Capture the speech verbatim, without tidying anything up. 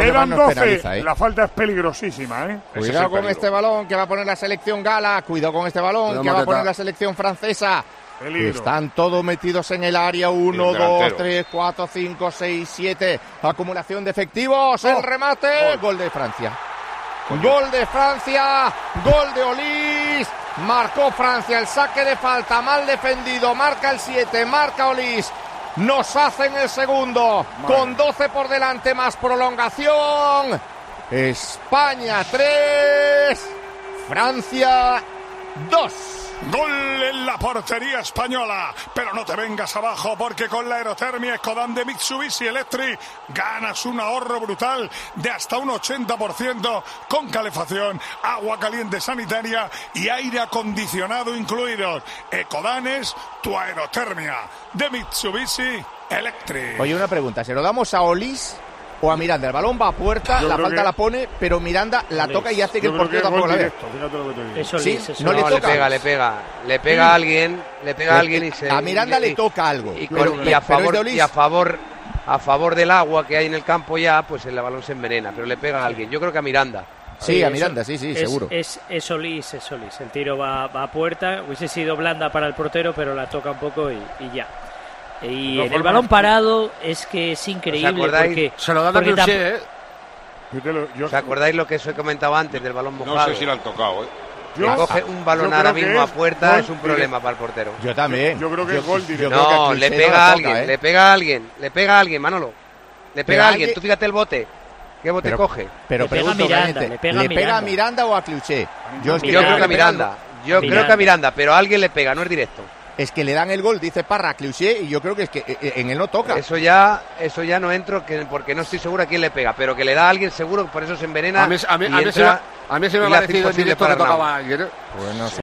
Quedan nos doce. penaliza, ¿eh? La falta es peligrosísima, ¿eh? Cuidado con este balón que va a poner la selección gala. Cuidado con este balón Cuidado que va a poner la selección francesa. Peligro. Están todos metidos en el área. Uno, dos, tres, cuatro, cinco, seis, siete. Acumulación de efectivos. Oh. El remate. Gol, gol de Francia. Coño. Gol de Francia. Gol de Olís. Marcó Francia el saque de falta. Mal defendido. Marca el siete. Marca Olís. Nos hacen el segundo. Madre. Con doce por delante más prolongación. España tres. Francia dos. Gol en la portería española, pero no te vengas abajo porque con la aerotermia Ecodan de Mitsubishi Electric ganas un ahorro brutal de hasta un ochenta por ciento con calefacción, agua caliente sanitaria y aire acondicionado incluidos. Ecodan es tu aerotermia de Mitsubishi Electric. Oye, una pregunta, ¿se lo damos a Olís o a Miranda? El balón va a puerta, yo la falta que... la pone, pero Miranda la Olís. Toca y hace que yo el portero tampoco la vea. Eso ¿Sí? eso no, no le, le toca. pega, le pega, le pega sí. a alguien, le pega a alguien y se. A Miranda y, le toca algo. Y, con, y a favor y a favor a favor del agua que hay en el campo ya, pues el balón se envenena, pero le pega a alguien. Yo creo que a Miranda. Sí, sí a Miranda, sí, sí, es, seguro. Es, es Olís, es Olís. El tiro va, va a puerta, hubiese sido blanda para el portero, pero la toca un poco y, y ya. Y no, en el balón parado es que es increíble porque se lo dan a Clouchet, ¿eh? ¿Os acordáis lo que os he comentado antes del balón mojado? No sé si lo han tocado, ¿eh? Que yo, coge un balón ahora mismo a puerta gol, es un problema para el portero. Yo también. Yo, yo creo que yo, es gol directo. No, le pega no a alguien, toca, ¿eh? le pega a alguien, le pega a alguien, Manolo. Le pega a alguien, tú fíjate el bote. ¿Qué bote pero, coge? Pero le pega a Miranda, le pega, ¿le pega a Miranda o a Clouchet? Yo, yo creo que a Miranda. Yo Miranda. creo que a Miranda, pero a alguien le pega, no es directo. Es que le dan el gol, dice Parra, a Clouchet, y yo creo que es que en él no toca. Eso ya eso ya no entro que, porque no estoy seguro a quién le pega, pero que le da a alguien seguro, por eso se envenena. A mí, a mí, y a mí, entra, se, me, a mí se me ha parecido en directo que tocaba a alguien. ¿eh? Pues no sé.